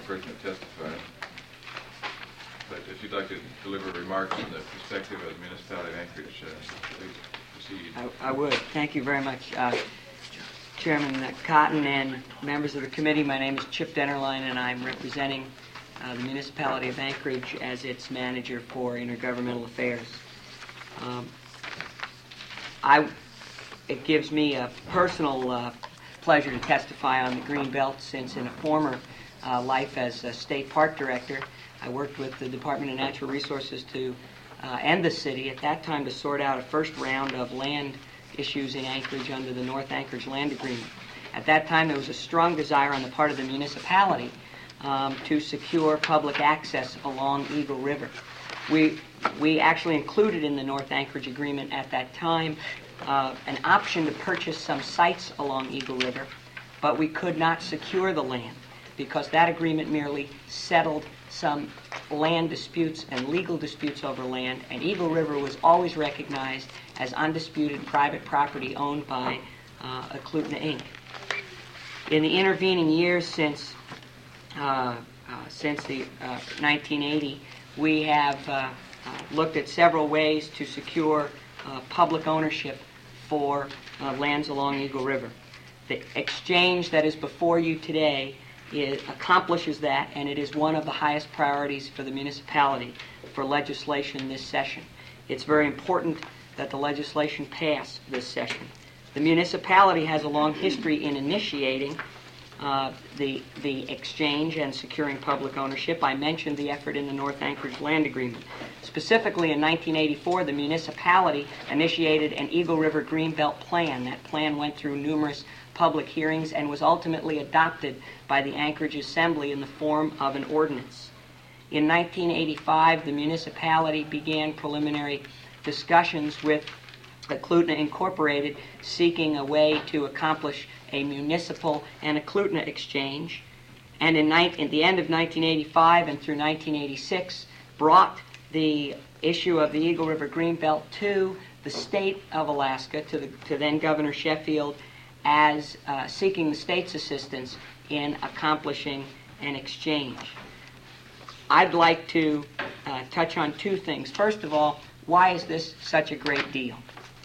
person to testify. But if you'd like to deliver remarks from the perspective of the municipality of Anchorage, please proceed. I would. Thank you very much, Chairman Cotton and members of the committee. My name is Chip Dennerlein, and I'm representing the municipality of Anchorage as its manager for intergovernmental affairs. It gives me a personal pleasure to testify on the Green Belt, since in a former life as a state park director, I worked with the Department of Natural Resources and the city at that time to sort out a first round of land issues in Anchorage under the North Anchorage Land Agreement. At that time, there was a strong desire on the part of the municipality to secure public access along Eagle River. We actually included in the North Anchorage Agreement at that time an option to purchase some sites along Eagle River, but we could not secure the land because that agreement merely settled some land disputes and legal disputes over land, and Eagle River was always recognized as undisputed private property owned by Eklutna Inc. In the intervening years since the 1980, we have looked at several ways to secure public ownership for lands along Eagle River. The exchange that is before you today accomplishes that, and it is one of the highest priorities for the municipality for legislation this session. It's very important that the legislation pass this session. The municipality has a long history in initiating the exchange and securing public ownership. I mentioned the effort in the North Anchorage Land Agreement. Specifically in 1984, the municipality initiated an Eagle River Greenbelt Plan. That plan went through numerous public hearings and was ultimately adopted by the Anchorage Assembly in the form of an ordinance. In 1985, the municipality began preliminary discussions with Eklutna Incorporated, seeking a way to accomplish a municipal and Eklutna exchange, and in the end of 1985 and through 1986 brought the issue of the Eagle River Greenbelt to the state of Alaska, to then Governor Sheffield, as seeking the state's assistance in accomplishing an exchange. I'd like to touch on two things. First of all, why is this such a great deal?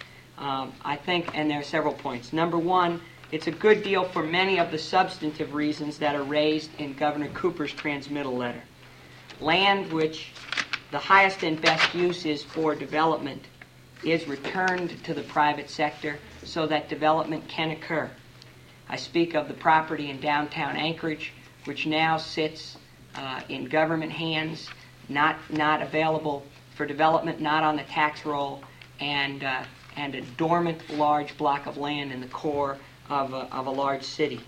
I think, and there are several points. Number one, it's a good deal for many of the substantive reasons that are raised in Governor Cooper's transmittal letter. Land which the highest and best use is for development is returned to the private sector so that development can occur. I speak of the property in downtown Anchorage, which now sits in government hands, not available for development, not on the tax roll, and a dormant large block of land in the core of a large city.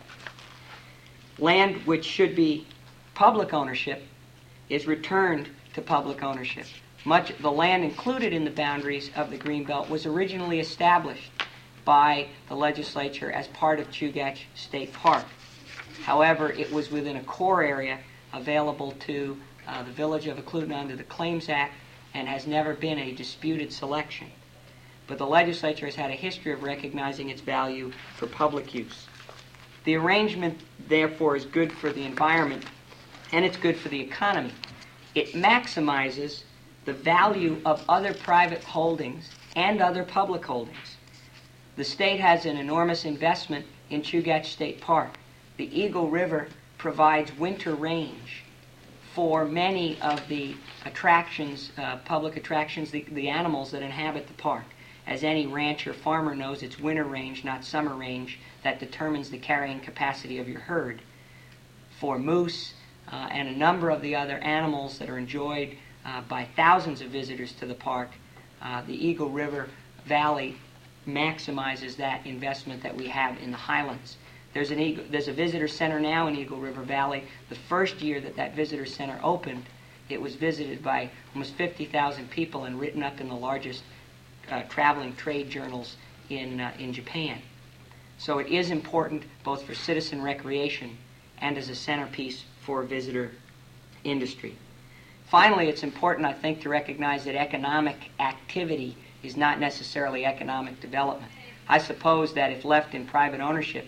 Land which should be public ownership is returned to public ownership. Much of the land included in the boundaries of the Greenbelt was originally established by the legislature as part of Chugach State Park. However, it was within a core area available to the village of Eklutna under the Claims Act and has never been a disputed selection. But the legislature has had a history of recognizing its value for public use. The arrangement, therefore, is good for the environment and it's good for the economy. It maximizes the value of other private holdings and other public holdings. The state has an enormous investment in Chugach State Park. The Eagle River provides winter range for many of the attractions, public attractions, the animals that inhabit the park. As any rancher farmer knows, it's winter range, not summer range, that determines the carrying capacity of your herd. For moose and a number of the other animals that are enjoyed by thousands of visitors to the park, the Eagle River Valley maximizes that investment that we have in the highlands. There's a visitor center now in Eagle River Valley. The first year that visitor center opened, it was visited by almost 50,000 people and written up in the largest traveling trade journals in Japan. So it is important both for citizen recreation and as a centerpiece for visitor industry. Finally, it's important, I think, to recognize that economic activity is not necessarily economic development. I suppose that if left in private ownership,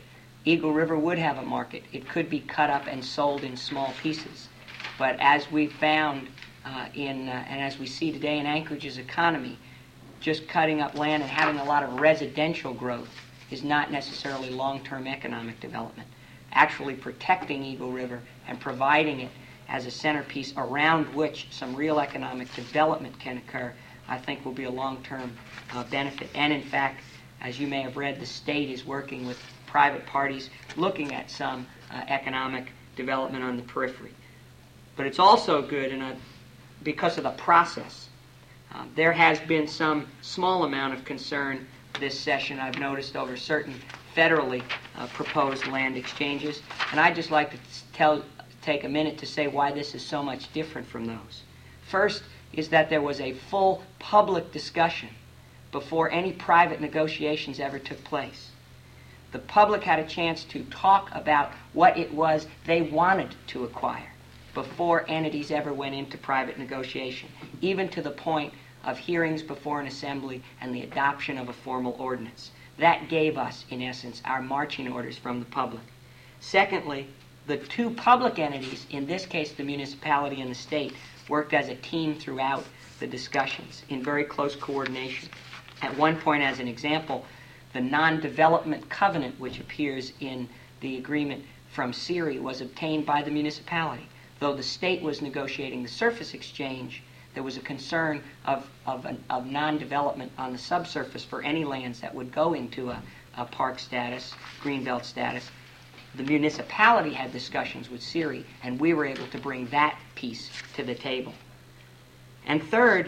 Eagle River would have a market. It could be cut up and sold in small pieces. But as we found and as we see today in Anchorage's economy, just cutting up land and having a lot of residential growth is not necessarily long-term economic development. Actually protecting Eagle River and providing it as a centerpiece around which some real economic development can occur, I think will be a long-term benefit. And in fact, as you may have read, the state is working with private parties looking at some economic development on the periphery. But it's also good because of the process. There has been some small amount of concern this session, I've noticed, over certain federally proposed land exchanges. And I'd just like to take a minute to say why this is so much different from those. First is that there was a full public discussion before any private negotiations ever took place. The public had a chance to talk about what it was they wanted to acquire before entities ever went into private negotiation, even to the point of hearings before an assembly and the adoption of a formal ordinance. That gave us, in essence, our marching orders from the public. Secondly, the two public entities, in this case the municipality and the state, worked as a team throughout the discussions in very close coordination. At one point, as an example, the non-development covenant which appears in the agreement from SERI was obtained by the municipality. Though the state was negotiating the surface exchange, there was a concern of non-development on the subsurface for any lands that would go into a park status, greenbelt status. The municipality had discussions with SERI, and we were able to bring that piece to the table. And third,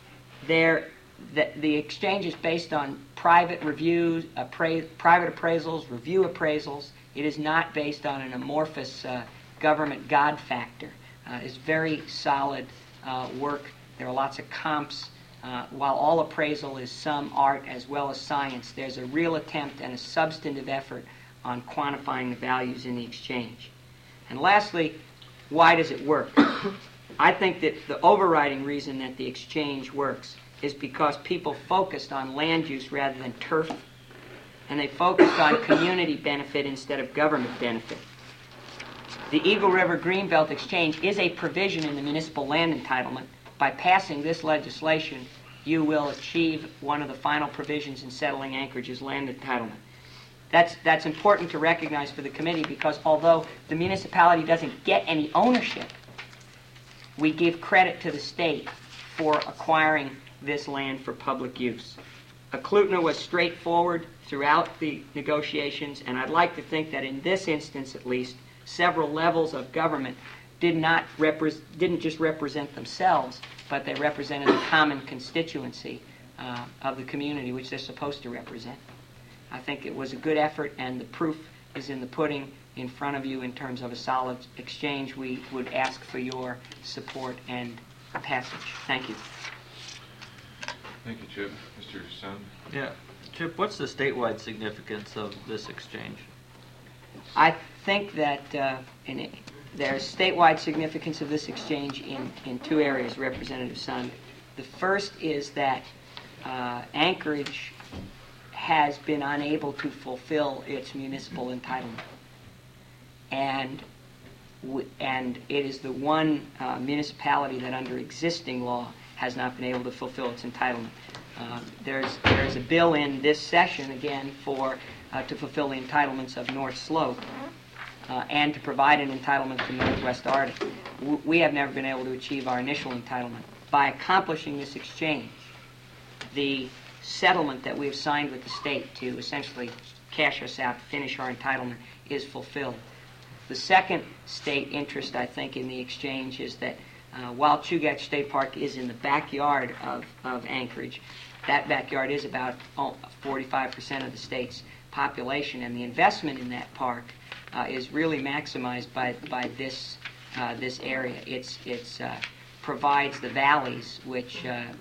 the exchange is based on private reviews, private appraisals, review appraisals. It is not based on an amorphous government God factor. It's very solid work. There are lots of comps. While all appraisal is some art as well as science, there's a real attempt and a substantive effort on quantifying the values in the exchange. And lastly, why does it work? I think that the overriding reason that the exchange works is because people focused on land use rather than turf, and they focused on community benefit instead of government benefit. The Eagle River Greenbelt Exchange is a provision in the municipal land entitlement. By passing this legislation, you will achieve one of the final provisions in settling Anchorage's land entitlement. That's important to recognize for the committee, because although the municipality doesn't get any ownership, we give credit to the state for acquiring this land for public use. Eklutna was straightforward throughout the negotiations, and I'd like to think that in this instance at least, several levels of government didn't just represent themselves, but they represented the common constituency of the community which they're supposed to represent. I think it was a good effort, and the proof is in the pudding in front of you in terms of a solid exchange. We would ask for your support and passage. Thank you. Thank you, Chip. Mr. Sun? Yeah. Chip, what's the statewide significance of this exchange? I think that there's statewide significance of this exchange in two areas, Representative Sun. The first is that Anchorage has been unable to fulfill its municipal entitlement. And it is the one municipality that under existing law has not been able to fulfill its entitlement. There's a bill in this session, again, to fulfill the entitlements of North Slope and to provide an entitlement to Northwest Arctic. We have never been able to achieve our initial entitlement. By accomplishing this exchange, the settlement that we have signed with the state to essentially cash us out, finish our entitlement, is fulfilled. The second state interest, I think, in the exchange is that while Chugach State Park is in the backyard of Anchorage, that backyard is about 45% of the state's population, and the investment in that park is really maximized by this area. It provides the valleys which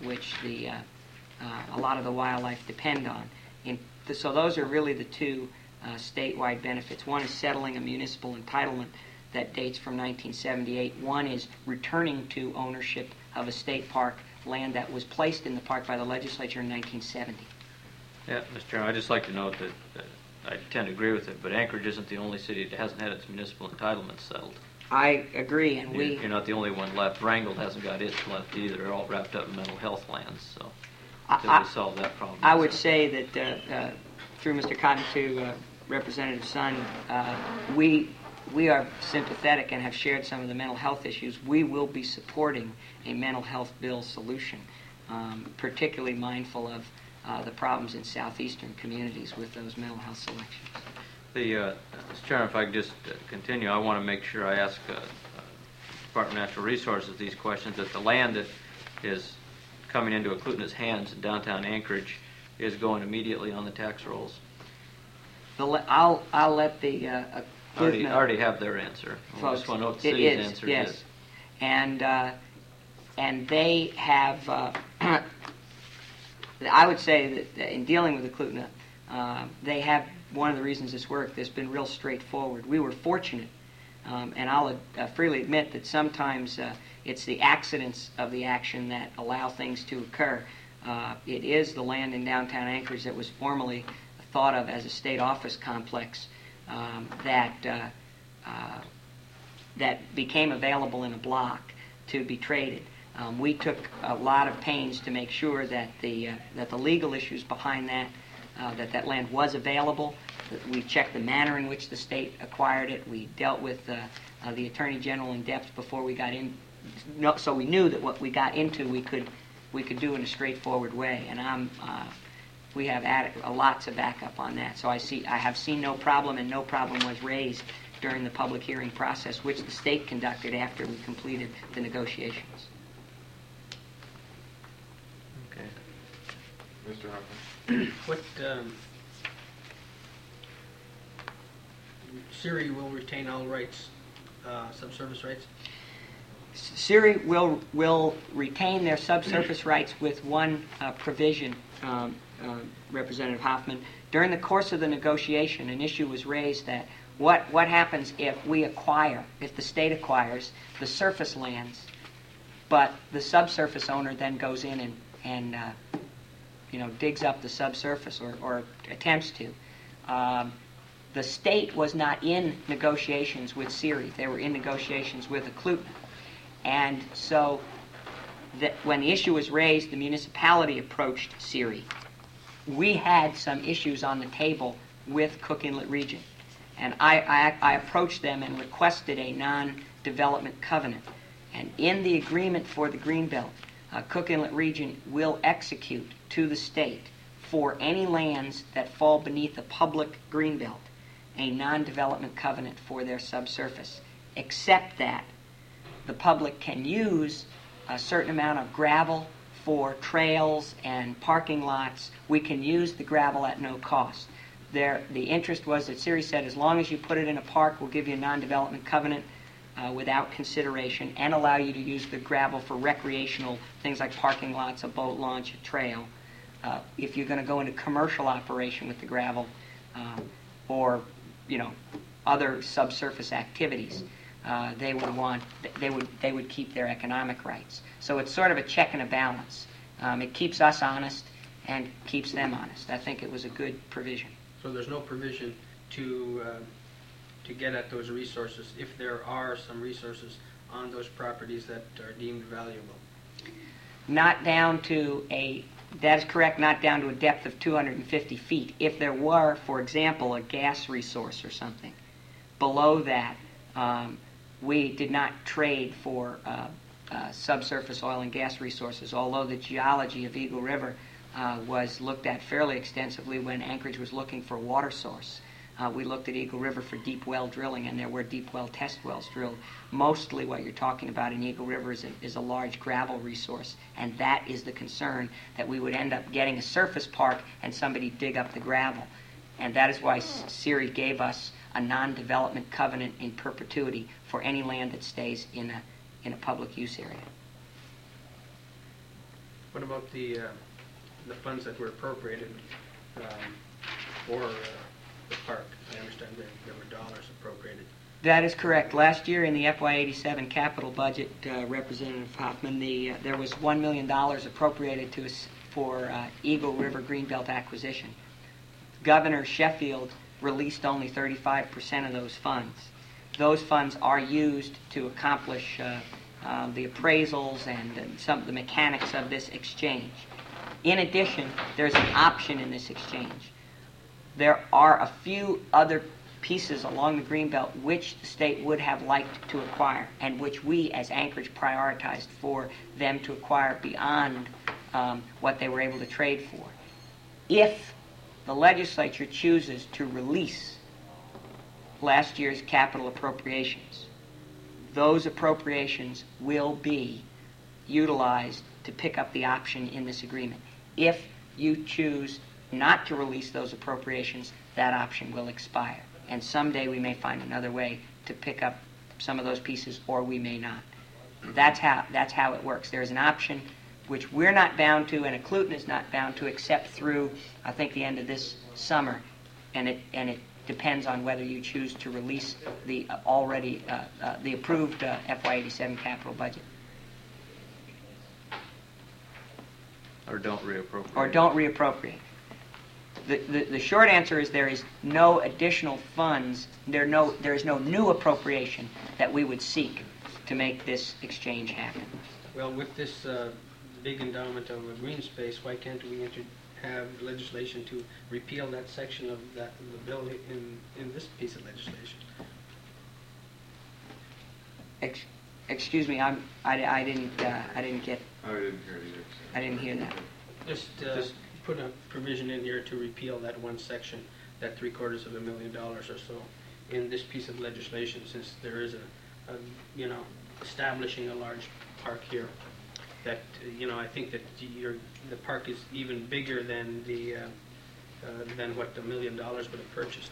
a lot of the wildlife depend on. So those are really the two statewide benefits. One is settling a municipal entitlement that dates from 1978. One is returning to ownership of a state park, land that was placed in the park by the legislature in 1970. Yeah, Mr. Chairman, I'd just like to note that I tend to agree with it, but Anchorage isn't the only city that hasn't had its municipal entitlements settled. I agree, and You're not the only one left. Wrangell hasn't got its left either. They're all wrapped up in mental health lands, so until we solve that problem. I would say that through Mr. Cotton to Representative Sun, we are sympathetic and have shared some of the mental health issues. We will be supporting a mental health bill solution, particularly mindful of the problems in southeastern communities with those mental health selections. Mr. Chairman, if I could just continue, I want to make sure I ask Department of Natural Resources these questions, that the land that is coming into Eklutna's hands in downtown Anchorage is going immediately on the tax rolls. I'll let the I Eklutna already have their answer. I folks, just want to know what the it city's is, answer yes. is. And they have, I would say that in dealing with Eklutna, they have, one of the reasons this worked, has been real straightforward. We were fortunate, and I'll freely admit that sometimes it's the accidents of the action that allow things to occur. It is the land in downtown Anchorage that was formerly thought of as a state office complex that became available in a block to be traded. We took a lot of pains to make sure that the legal issues behind that land was available. We checked the manner in which the state acquired it. We dealt with the Attorney General in depth before we got in, so we knew that what we got into we could do in a straightforward way. And we have lots of backup on that. So I have seen no problem, and no problem was raised during the public hearing process, which the state conducted after we completed the negotiations. Okay. Mr. Hoffman? What, Siri will retain all rights, subsurface rights? Siri will retain their subsurface rights with one provision, Representative Hoffman. During the course of the negotiation, an issue was raised that what happens if the state acquires the surface lands, but the subsurface owner then goes in and digs up the subsurface or attempts to. The state was not in negotiations with Siri. They were in negotiations with Eklutna. And so when the issue was raised, the municipality approached Siri. We had some issues on the table with Cook Inlet Region. And I approached them and requested a non-development covenant. And in the agreement for the Greenbelt, Cook Inlet Region will execute to the state for any lands that fall beneath a public Greenbelt a non-development covenant for their subsurface, except that the public can use a certain amount of gravel for trails and parking lots. We can use the gravel at no cost. The interest was that Siri said, as long as you put it in a park, we'll give you a non-development covenant without consideration and allow you to use the gravel for recreational things like parking lots, a boat launch, a trail. If you're going to go into commercial operation with the gravel or other subsurface activities, they would keep their economic rights. So it's sort of a check and a balance. It keeps us honest and keeps them honest. I think it was a good provision. So there's no provision to get at those resources if there are some resources on those properties that are deemed valuable? Not down to that is correct, not down to a depth of 250 feet. If there were, for example, a gas resource or something, below that, we did not trade for subsurface oil and gas resources, although the geology of Eagle River was looked at fairly extensively when Anchorage was looking for a water source. We looked at Eagle River for deep well drilling, and there were deep well test wells drilled. Mostly what you're talking about in Eagle River is a large gravel resource, and that is the concern, that we would end up getting a surface park and somebody dig up the gravel. And that is why Siri gave us a non-development covenant in perpetuity for any land that stays in a public use area. What about the funds that were appropriated for the park? I understand there were dollars appropriated. That is correct. Last year in the FY87 capital budget, Representative Hoffman, there was $1 million appropriated to us for Eagle River Greenbelt acquisition. Governor Sheffield released only 35% of those funds. Those funds are used to accomplish the appraisals and some of the mechanics of this exchange. In addition, there's an option in this exchange. There are a few other pieces along the Greenbelt which the state would have liked to acquire and which we as Anchorage prioritized for them to acquire beyond what they were able to trade for. If the legislature chooses to release last year's capital appropriations, those appropriations will be utilized to pick up the option in this agreement. If you choose not to release those appropriations, that option will expire. And someday we may find another way to pick up some of those pieces, or we may not. That's how it works. There's an option which we're not bound to, and Eklutna is not bound to, except through, I think, the end of this summer. And it depends on whether you choose to release the the approved FY87 capital budget. Or don't reappropriate. Or don't reappropriate. The short answer is there is no additional funds, there is no new appropriation that we would seek to make this exchange happen. Well, with this big endowment of green space, why can't we have legislation to repeal that section of the bill in this piece of legislation? Excuse me, I didn't get. I didn't hear it either. I didn't hear that. Just put a provision in here to repeal that one section, that $750,000 or so, in this piece of legislation, since there is establishing a large park here. That I think that the park is even bigger than than what the $1 million would have purchased.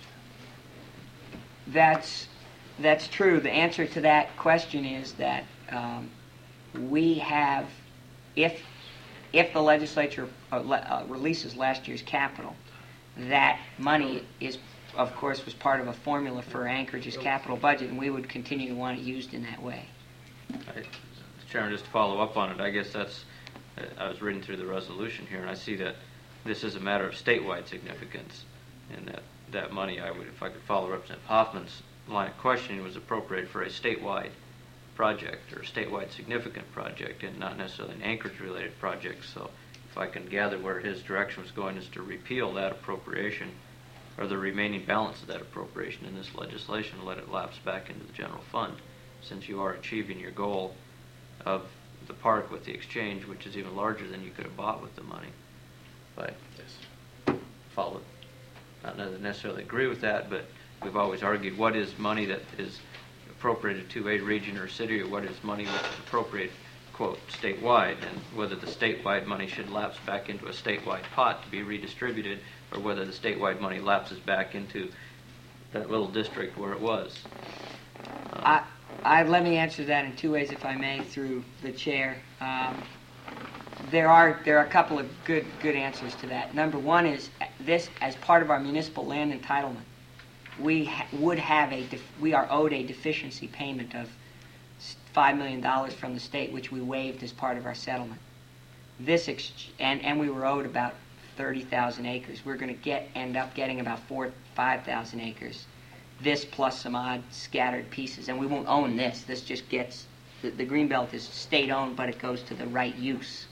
That's true. The answer to that question is that we have, if the legislature releases last year's capital, that money is, of course, was part of a formula for Anchorage's capital budget, and we would continue to want it used in that way. Chairman, just to follow up on it, I guess I was reading through the resolution here, and I see that this is a matter of statewide significance, and that money, if I could follow Representative Hoffman's line of questioning, was appropriated for a statewide project or a statewide significant project and not necessarily an Anchorage-related project. So if I can gather where his direction was going is to repeal that appropriation or the remaining balance of that appropriation in this legislation and let it lapse back into the general fund, since you are achieving your goal of the park with the exchange, which is even larger than you could have bought with the money. But follow it. Not necessarily agree with that, but we've always argued what is money that is appropriated to a region or city, or what is money that's appropriated, quote, statewide, and whether the statewide money should lapse back into a statewide pot to be redistributed, or whether the statewide money lapses back into that little district where it was. Let me answer that in two ways, if I may, through the chair. There are a couple of good answers to that. Number one is this, as part of our municipal land entitlement, we are owed a deficiency payment of $5 million from the state, which we waived as part of our settlement. And we were owed about 30,000 acres. We're going to end up getting about 5,000 acres. This plus some odd scattered pieces, and we won't own this. This just gets the Greenbelt is state-owned, but it goes to the right use.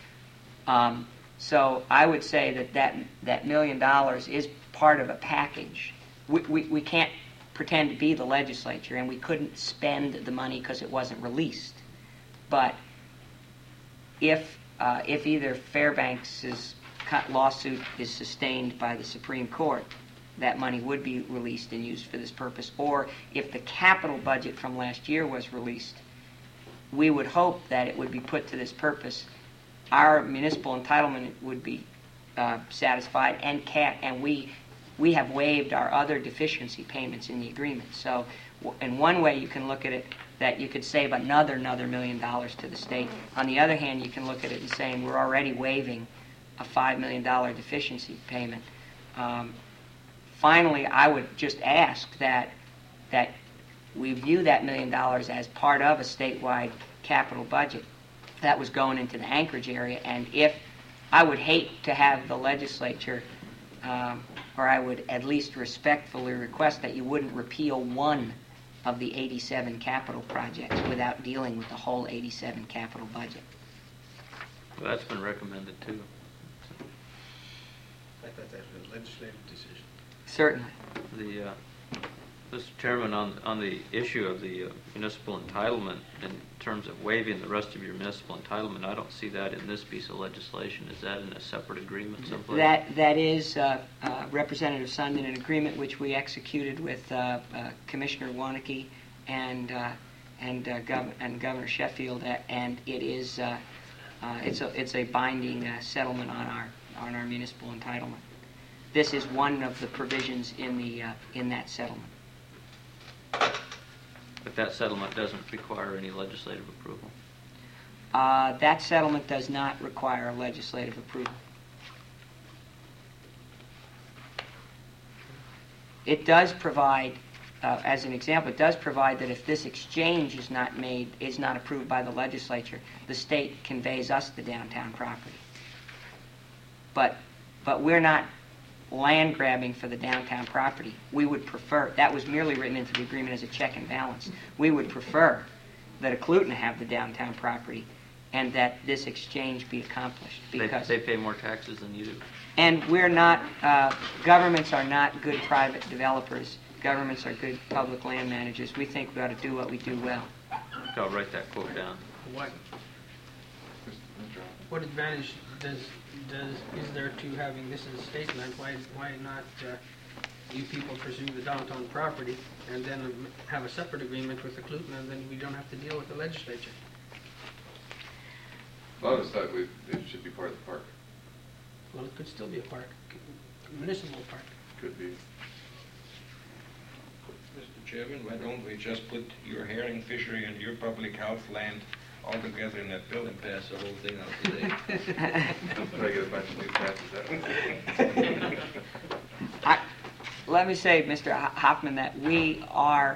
So I would say that $1 million is part of a package. We can't pretend to be the legislature, and we couldn't spend the money because it wasn't released. But if either Fairbanks' lawsuit is sustained by the Supreme Court, that money would be released and used for this purpose. Or if the capital budget from last year was released, we would hope that it would be put to this purpose. Our municipal entitlement would be satisfied, and we have waived our other deficiency payments in the agreement. So in one way you can look at it that you could save another $1 million to the state. On the other hand, you can look at it and saying we're already waiving a $5 million deficiency payment. Finally, I would just ask that we view that $1 million as part of a statewide capital budget that was going into the Anchorage area. And if I would hate to have the legislature or I would at least respectfully request that you wouldn't repeal one of the 87 capital projects without dealing with the whole 87 capital budget. Well, that's been recommended too. I thought that was a legislative decision. Certainly. The, Mr. Chairman, on the issue of the municipal entitlement, in terms of waiving the rest of your municipal entitlement, I don't see that in this piece of legislation. Is that in a separate agreement someplace? That is Representative Sundin, an agreement which we executed with Commissioner Warnicki and Governor Sheffield, and it is it's a binding settlement on our municipal entitlement. This is one of the provisions in that settlement. But that settlement doesn't require any legislative approval. That settlement does not require legislative approval. It does provide, as an example, it does provide that if this exchange is not approved by the legislature, the state conveys us the downtown property. But we're not land grabbing for the downtown property. We would prefer, that was merely written into the agreement as a check and balance. We would prefer that Eklutna have the downtown property and that this exchange be accomplished. Because they pay more taxes than you do. And we're not, governments are not good private developers. Governments are good public land managers. We think we ought to do what we do well. I'll write that quote down. What advantage is there to having this as state land? Why not you people pursue the downtown property and then have a separate agreement with the Eklutna, and then we don't have to deal with the legislature? A lot of us thought it should be part of the park. Well, it could still be a park, a municipal park. Could be. Mr. Chairman, why don't we just put your herring fishery and your public health land all together in that bill and pass the whole thing out today? Try to get a bunch of new passes out. Let me say, Mr. Hoffman, that we are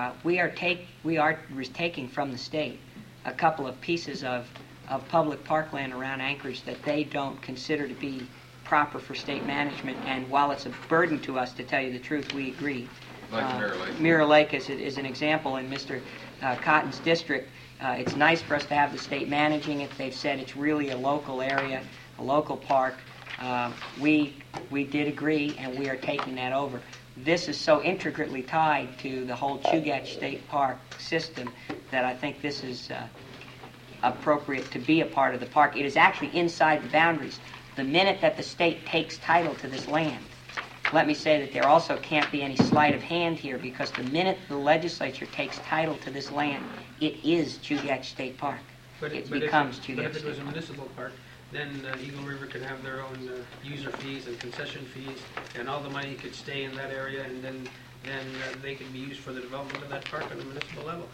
taking from the state a couple of pieces of public parkland around Anchorage that they don't consider to be proper for state management, and while it's a burden to us, to tell you the truth, we agree. Like Mirror Lake. Mirror Lake is an example in Mr. Cotton's district. It's nice for us to have the state managing it. They've said it's really a local area, a local park. We did agree, and we are taking that over. This is so intricately tied to the whole Chugach State Park system that I think this is appropriate to be a part of the park. It is actually inside the boundaries. The minute that the state takes title to this land, let me say that there also can't be any sleight of hand here, because the minute the legislature takes title to this land, it is Chugach State Park. It becomes Chugach State Park. But if it was a municipal park, then Eagle River could have their own user fees and concession fees, and all the money could stay in that area, and then they could be used for the development of that park on a municipal level.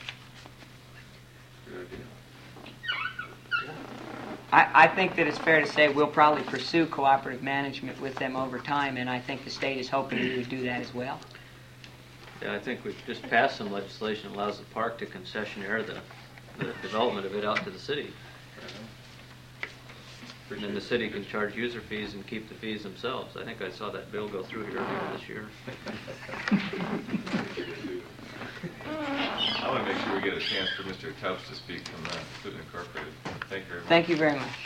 Good idea. I think that it's fair to say we'll probably pursue cooperative management with them over time, and I think the state is hoping we would do that as well. Yeah, I think we've just passed some legislation that allows the park to concessionaire the development of it out to the city. And then the city can charge user fees and keep the fees themselves. I think I saw that bill go through here earlier this year. I want to make sure we get a chance for Mr. Tubbs to speak from Eklutna Incorporated. Thank you very much. Thank you very much.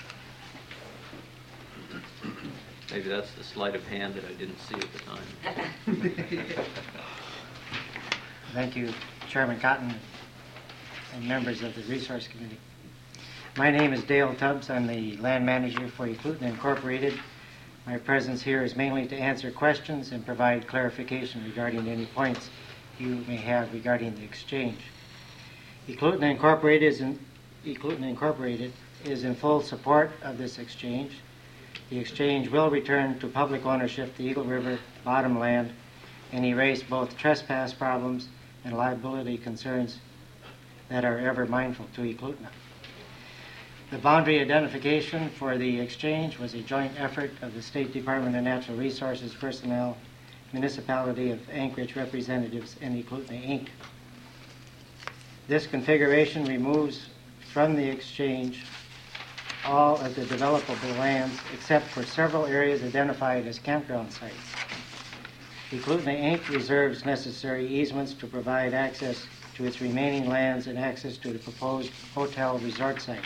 Maybe that's the sleight of hand that I didn't see at the time. Thank you, Chairman Cotton and members of the Resource Committee. My name is Dale Tubbs. I'm the land manager for Eklutna Incorporated. My presence here is mainly to answer questions and provide clarification regarding any points you may have regarding the exchange. Eklutna Incorporated is in full support of this exchange. The exchange will return to public ownership the Eagle River bottom land and erase both trespass problems and liability concerns that are ever mindful to Eklutna. The boundary identification for the exchange was a joint effort of the State Department of Natural Resources personnel, Municipality of Anchorage representatives, and Eklutna Inc. This configuration removes from the exchange all of the developable lands except for several areas identified as campground sites. Eklutna Inc. reserves necessary easements to provide access to its remaining lands and access to the proposed hotel resort site.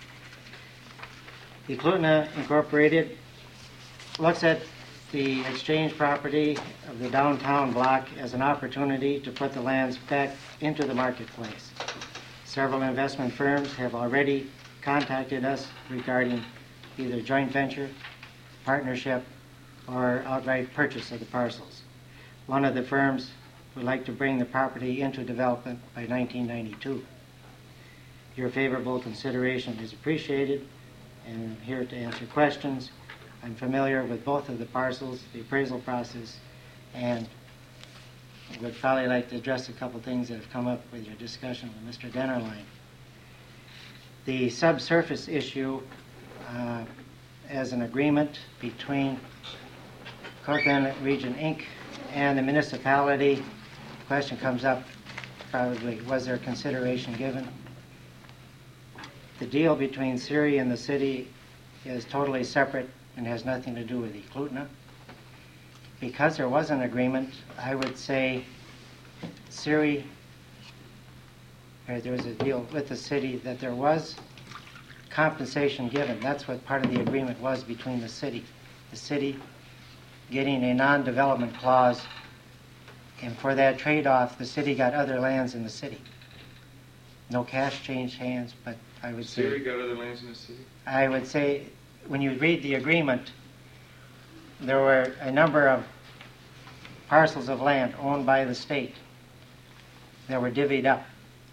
Eklutna Incorporated looks at the exchange property of the downtown block as an opportunity to put the lands back into the marketplace. Several investment firms have already contacted us regarding either joint venture, partnership, or outright purchase of the parcels. One of the firms would like to bring the property into development by 1992. Your favorable consideration is appreciated, and I'm here to answer questions. I'm familiar with both of the parcels, the appraisal process, and would probably like to address a couple things that have come up with your discussion with Mr. Dennerlein. The subsurface issue, as an agreement between Cook Inlet Region Inc. and the municipality, the question comes up probably, was there consideration given? The deal between Siri and the city is totally separate and has nothing to do with Eklutna. Because there was an agreement, I would say Siri, or there was a deal with the city that there was compensation given. That's what part of the agreement was between the city. The city getting a non-development clause, and for that trade-off, the city got other lands in the city. No cash changed hands, but I would say... Siri got other lands in the city? I would say, when you read the agreement, there were a number of parcels of land owned by the state that were divvied up.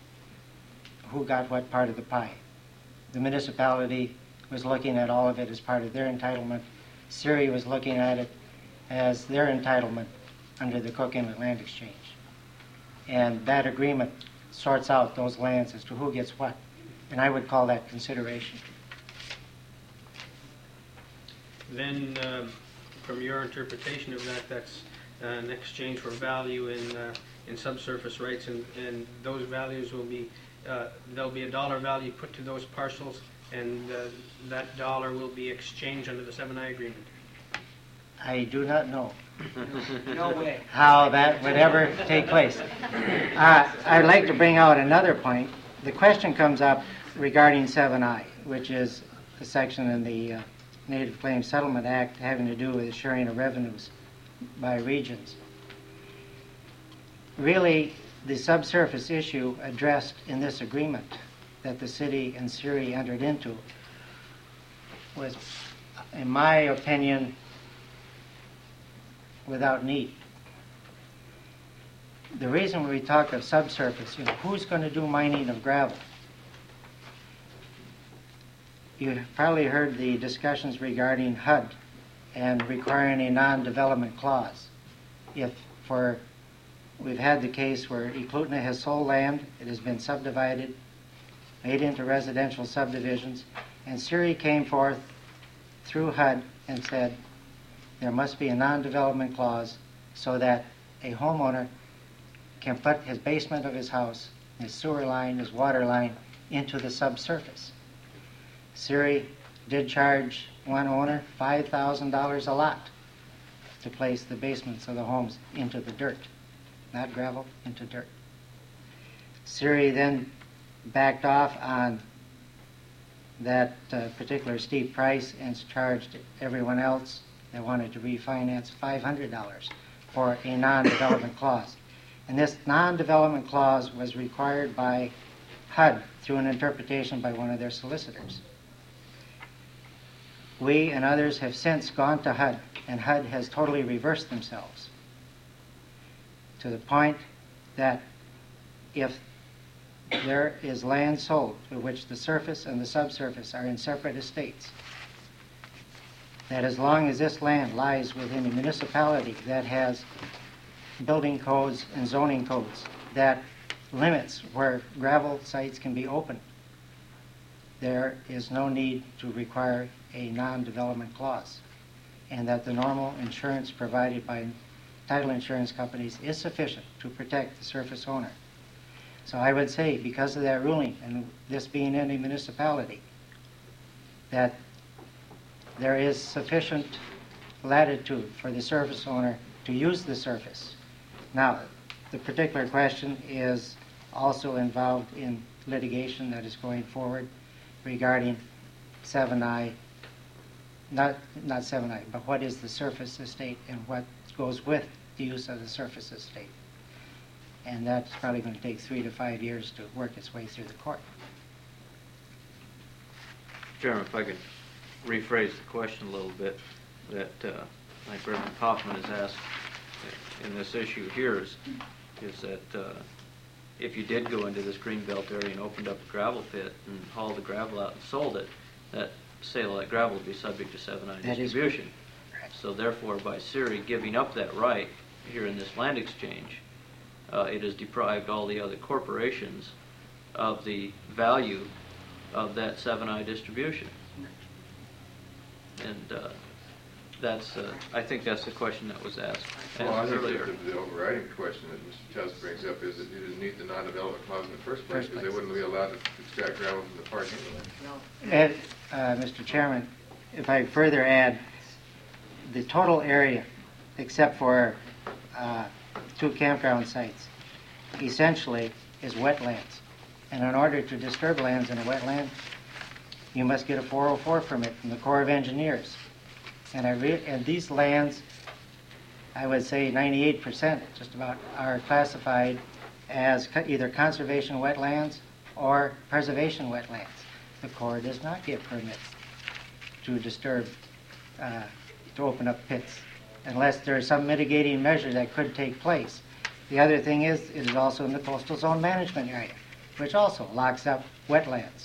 Who got what part of the pie? The municipality was looking at all of it as part of their entitlement. Siri was looking at it as their entitlement under the Cook Inlet Land Exchange. And that agreement sorts out those lands as to who gets what. And I would call that consideration. Then, from your interpretation of that, that's an exchange for value in subsurface rights, and those values will be, there'll be a dollar value put to those parcels, and that dollar will be exchanged under the 7I agreement. I do not know No way. how that would ever take place. I'd like to bring out another point. The question comes up regarding 7I, which is a section in the Native Claims Settlement Act having to do with the sharing of revenues by regions. Really, the subsurface issue addressed in this agreement that the city and Siri entered into was, in my opinion, without need. The reason we talk of subsurface, who's going to do mining of gravel? You probably heard the discussions regarding HUD and requiring a non-development clause. We've had the case where Eklutna has sold land, it has been subdivided, made into residential subdivisions, and Siri came forth through HUD and said there must be a non-development clause so that a homeowner can put his basement of his house, his sewer line, his water line into the subsurface. Siri did charge one owner $5,000 a lot to place the basements of the homes into the dirt, not gravel, into dirt. Siri then backed off on that particular steep price and charged everyone else that wanted to refinance $500 for a non-development clause. And this non-development clause was required by HUD through an interpretation by one of their solicitors. We and others have since gone to HUD, and HUD has totally reversed themselves to the point that if there is land sold for which the surface and the subsurface are in separate estates, that as long as this land lies within a municipality that has building codes and zoning codes that limits where gravel sites can be opened, there is no need to require a non-development clause, and that the normal insurance provided by title insurance companies is sufficient to protect the surface owner. So I would say, because of that ruling, and this being in a municipality, that there is sufficient latitude for the surface owner to use the surface. Now, the particular question is also involved in litigation that is going forward regarding 7I, not 7I, but what is the surface estate and what goes with the use of the surface estate. And that's probably going to take 3 to 5 years to work its way through the court. Chairman, if I could rephrase the question a little bit, that like Reverend Kaufman has asked in this issue here is that if you did go into this greenbelt area and opened up a gravel pit and hauled the gravel out and sold it, that sale of that gravel would be subject to 7I distribution. So therefore, by Siri giving up that right here in this land exchange, it has deprived all the other corporations of the value of that 7I distribution. And I think that's the question that was asked Well, I think earlier. that the overriding question that Mr. Tusk brings up is that you didn't need the non-development clause in the first place because they wouldn't be allowed to extract gravel from the park anyway. Mr. Chairman, if I further add, the total area, except for 2 campground sites, essentially is wetlands. And in order to disturb lands in a wetland, you must get a 404 permit from the Corps of Engineers. And these lands, I would say 98% just about, are classified as either conservation wetlands or preservation wetlands. The Corps does not give permits to disturb, to open up pits, unless there is some mitigating measure that could take place. The other thing is, it is also in the coastal zone management area, which also locks up wetlands.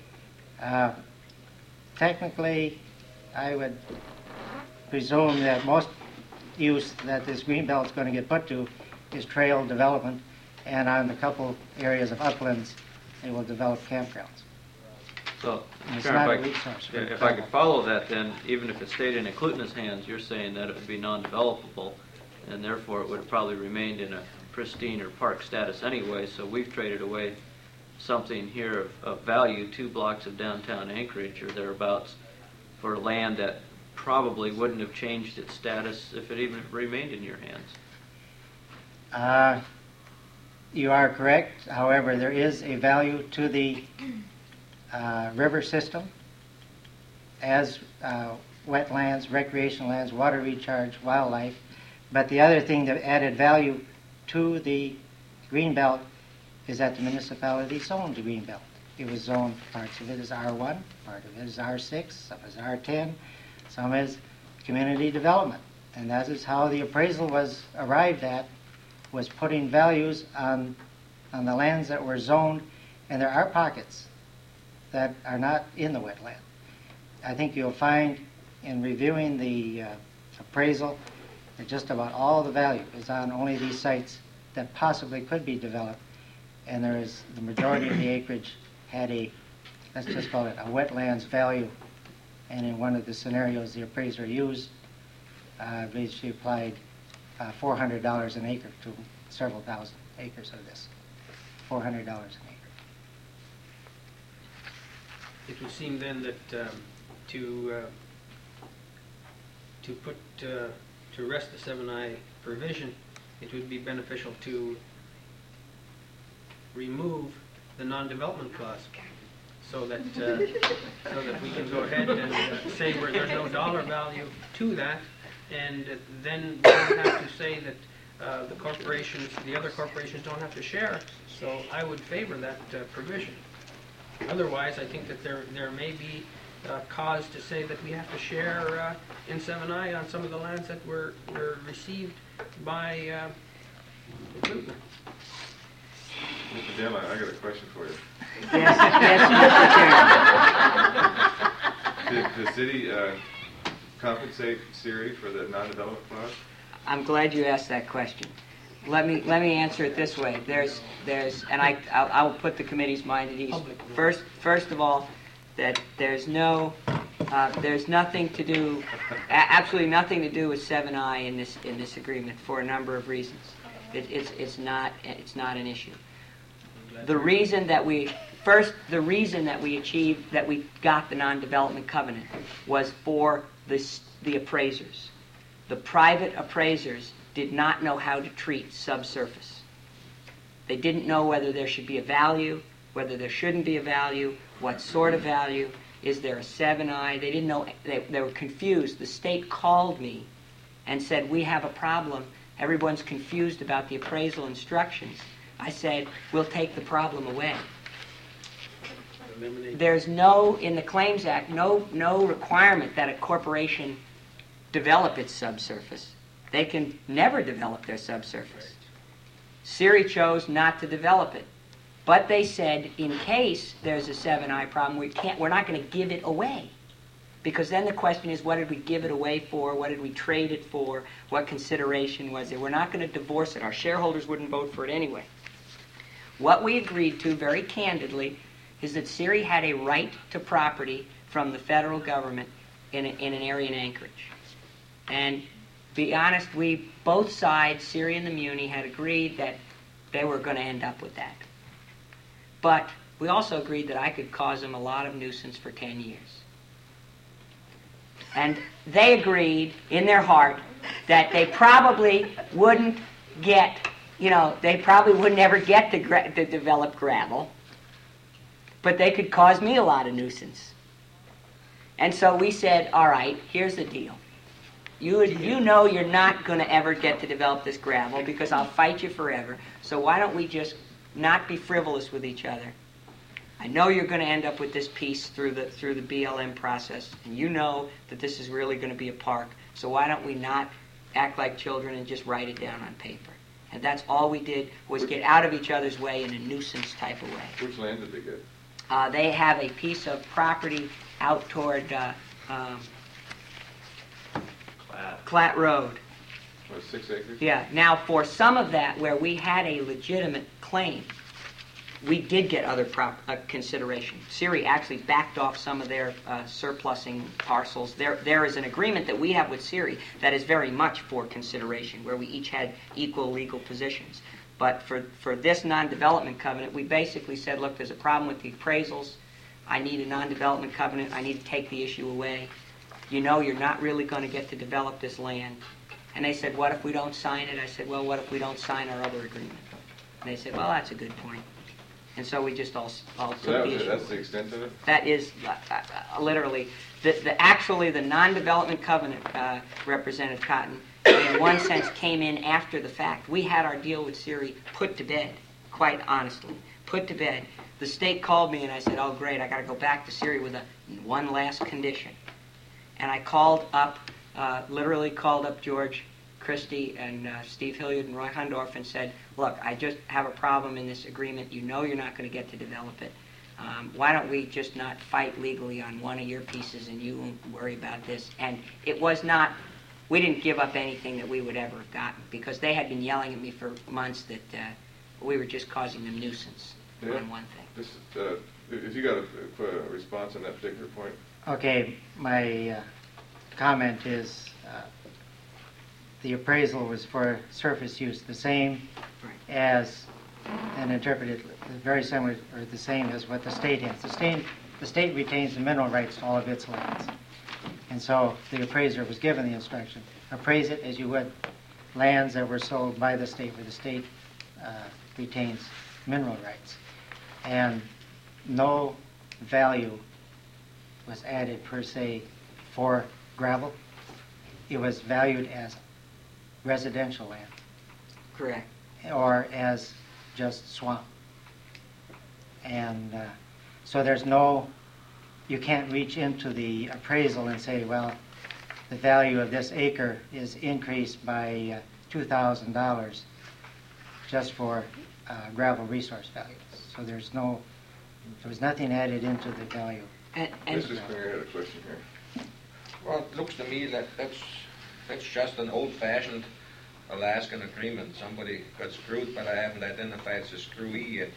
Technically, I would presume that most use that this greenbelt is going to get put to is trail development, and on the couple areas of uplands, they will develop campgrounds. So, It's Chairman, not a resource for if I could follow that, then even if it stayed in Eklutna's hands, you're saying that it would be non-developable, and therefore it would have probably remained in a pristine or park status anyway. So we've traded away something here of value, 2 blocks of downtown Anchorage or thereabouts, for land that probably wouldn't have changed its status if it even remained in your hands. You are correct. However, there is a value to the river system as wetlands, recreational lands, water recharge, wildlife. But the other thing that added value to the greenbelt is that the municipality zoned the greenbelt. It was zoned, parts of it is R1, part of it is R6, some is R10, some is community development. And that is how the appraisal was arrived at, was putting values on the lands that were zoned, and there are pockets that are not in the wetland. I think you'll find in reviewing the appraisal that just about all the value is on only these sites that possibly could be developed, and there is the majority of the acreage had a, let's just call it a wetlands value, and in one of the scenarios the appraiser used, I believe she applied $400 an acre to several thousand acres of this. $400 an acre. It would seem then that to rest the 7I provision, it would be beneficial to remove the non-development clause, so that we can go ahead and say where there's no dollar value to that, and then we don't have to say that the corporations, the other corporations don't have to share. So I would favor that provision. Otherwise, I think that there may be cause to say that we have to share in 7I on some of the lands that were received by Eklutna. Mr. Dillon, I got a question for you. Yes, Mr. Chairman. Did the city compensate Siri for the non-development clause? I'm glad you asked that question. Let me answer it this way. And I will put the committee's mind at ease. First of all, that there's nothing to do, absolutely nothing to do with 7I in this agreement for a number of reasons. It's not an issue. The reason that we achieved, that we got the non-development covenant was for the appraisers. The private appraisers did not know how to treat subsurface. They didn't know whether there should be a value, whether there shouldn't be a value, what sort of value, is there a 7I? They didn't know, they were confused. The state called me and said, we have a problem. Everyone's confused about the appraisal instructions. I said, we'll take the problem away. There's no, in the Claims Act, no requirement that a corporation develop its subsurface. They can never develop their subsurface. Siri chose not to develop it. But they said, in case there's a 7I problem, we're not going to give it away. Because then the question is, what did we give it away for? What did we trade it for? What consideration was there? We're not going to divorce it. Our shareholders wouldn't vote for it anyway. What we agreed to, very candidly, is that Siri had a right to property from the federal government in an area in Anchorage. And be honest, both sides, Siri and the Muni, had agreed that they were going to end up with that. But we also agreed that I could cause them a lot of nuisance for 10 years. And they agreed in their heart that they probably wouldn't get, they probably wouldn't ever get to develop gravel, but they could cause me a lot of nuisance. And so we said, all right, here's the deal. You know you're not going to ever get to develop this gravel because I'll fight you forever, so why don't we just not be frivolous with each other? I know you're going to end up with this piece through the BLM process, and you know that this is really going to be a park, so why don't we not act like children and just write it down on paper? And that's all we did, was get out of each other's way in a nuisance type of way. Which land did they get? They have a piece of property out toward Clatt Road. What, 6 acres? Yeah. Now, for some of that, where we had a legitimate claim, we did get other consideration. Siri actually backed off some of their surplusing parcels. There is an agreement that we have with Siri that is very much for consideration, where we each had equal legal positions. But for this non-development covenant, we basically said, look, there's a problem with the appraisals. I need a non-development covenant. I need to take the issue away. You know you're not really going to get to develop this land. And they said, what if we don't sign it? I said, well, what if we don't sign our other agreement? And they said, well, that's a good point. And so we just all took the issue. That's the extent of it? That is literally, actually the non-development covenant, Representative Cotton, in one sense came in after the fact. We had our deal with Siri put to bed, quite honestly, put to bed. The state called me and I said, oh great, I got to go back to Siri with one last condition. And I literally called up George Christie and Steve Hilliard and Roy Hundorf and said, look, I just have a problem in this agreement. You know you're not going to get to develop it. Why don't we just not fight legally on one of your pieces and you won't worry about this? And it was not, we didn't give up anything that we would ever have gotten, because they had been yelling at me for months that we were just causing them nuisance on one thing. If you got a response on that particular point. Okay, my comment is the appraisal was for surface use, the same as, and interpreted very similar, or the same as what the state has. The state retains the mineral rights to all of its lands. And so the appraiser was given the instruction, appraise it as you would lands that were sold by the state, where the state retains mineral rights. And no value was added per se for gravel. It was valued as residential land. Correct. Or as just swamp. And so there's no, you can't reach into the appraisal and say, well, the value of this acre is increased by $2,000 just for gravel resource values. So there was nothing added into the value. And Mr. Springer had a question here. Well, it looks to me that that's just an old-fashioned Alaskan agreement. Somebody got screwed, but I haven't identified as a screwee yet.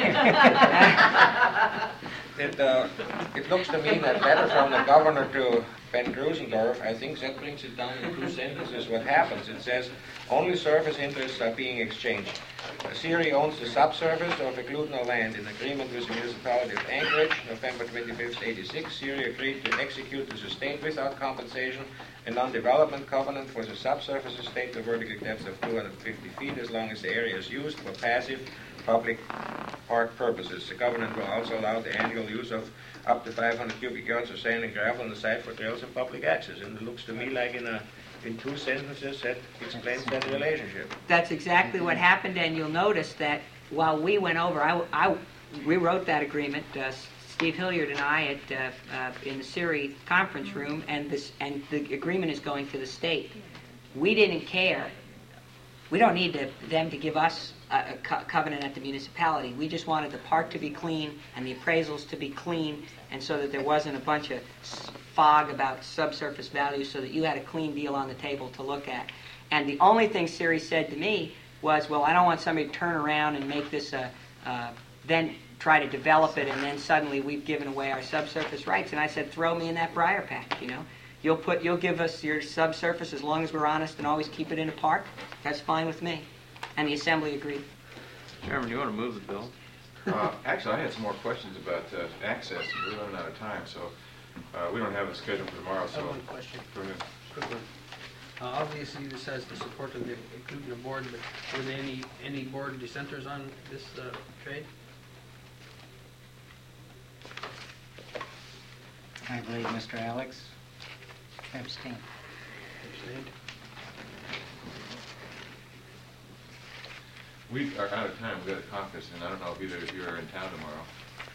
It looks to me that letter from the governor to Ben Grusendorf, I think that brings it down in 2 sentences. What happens? It says, only surface interests are being exchanged. Siri owns the subsurface of Eklutna land in agreement with the municipality of Anchorage, November 25th, 86. Siri agreed to execute this estate without compensation, a non-development covenant for the subsurface estate, the vertical depth of 250 feet, as long as the area is used for passive public park purposes. The covenant will also allow the annual use of up to 500 cubic yards of sand and gravel on the site for trails and public access. And it looks to me like in 2 sentences that explains that relationship. That's exactly what happened, and you'll notice that while we went over, we wrote that agreement, Steve Hilliard and I, in the Siri conference room, and the agreement is going to the state. We didn't care. We don't need them to give us a covenant at the municipality. We just wanted the park to be clean and the appraisals to be clean, and so that there wasn't a bunch of fog about subsurface values, so that you had a clean deal on the table to look at. And the only thing Siri said to me was, well, I don't want somebody to turn around and make this then try to develop it, and then suddenly we've given away our subsurface rights. And I said, throw me in that briar patch, you know. You'll give us your subsurface as long as we're honest and always keep it in a park. That's fine with me. And the assembly agreed. Chairman, you want to move the bill? Actually, I had some more questions about access. We're running out of time, so we don't have a schedule for tomorrow. I So have one question. go ahead. Quick one. Obviously, this has the support of the Eklutna board, but were there any board dissenters on this trade? I believe Mr. Alex abstained. Abstained? We are out of time. We've got a caucus, and I don't know if either of you are in town tomorrow.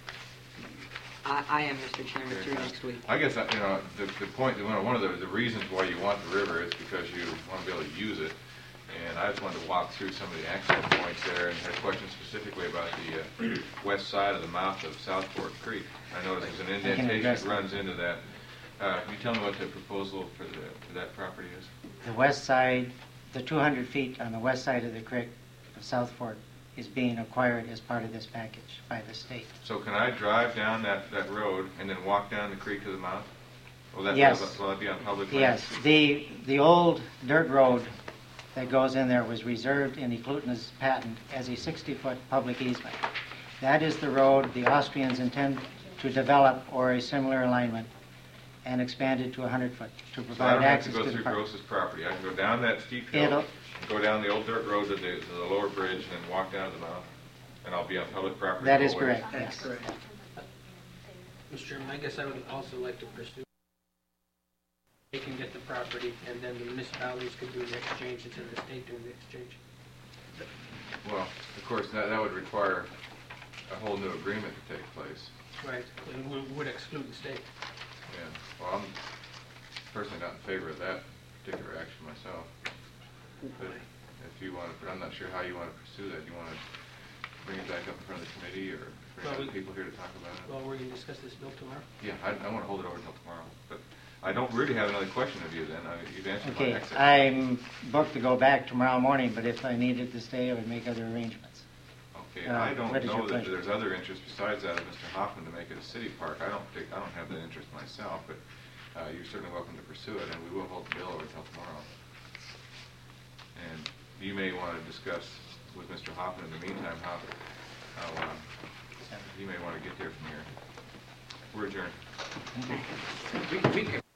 I am, Mr. Chairman, through next week. I guess, the point, one of the reasons why you want the river is because you want to be able to use it. And I just wanted to walk through some of the access points there and had questions specifically about the west side of the mouth of South Fork Creek. I noticed there's an indentation that runs into that. Can you tell me what the proposal for that property is? The west side, the 200 feet on the west side of the creek of South Fork is being acquired as part of this package by the state. So can I drive down that road and then walk down the creek to the mouth? Yes. Will that be on public land? Yes, the old dirt road that goes in there was reserved in Eklutna's patent as a 60-foot public easement. That is the road the Austrians intend to develop or a similar alignment and expand it to 100 foot to So I provide don't have access to to go the through park. Gross's property. I can go down that steep hill, go down the old dirt road to the lower bridge, and then walk down to the mouth, and I'll be on public property. That is the whole way. correct, That's yes. correct. Mr. Chairman, I guess I would also like to pursue, they can get the property, and then the municipalities could do the exchange instead of the state doing the exchange. Well, of course, that would require a whole new agreement to take place. Right, and would exclude the state. Yeah. Well, I'm personally not in favor of that particular action myself. But if you want to, I'm not sure how you want to pursue that. You want to bring it back up in front of the committee, or bring other people here to talk about it? Well, we're going to discuss this bill tomorrow. Yeah, I want to hold it over until tomorrow. But I don't really have another question of you then. You've answered my Okay, next. I'm booked to go back tomorrow morning, but if I needed to stay, I would make other arrangements. Okay, I don't what is your know that pleasure? there's other interest besides that of Mr. Hoffman to make it a city park. I don't have that interest myself, but you're certainly welcome to pursue it, and we will hold the bill over until tomorrow. And you may want to discuss with Mr. Hoffman in the meantime how you may want to get there from here. We're adjourned. We can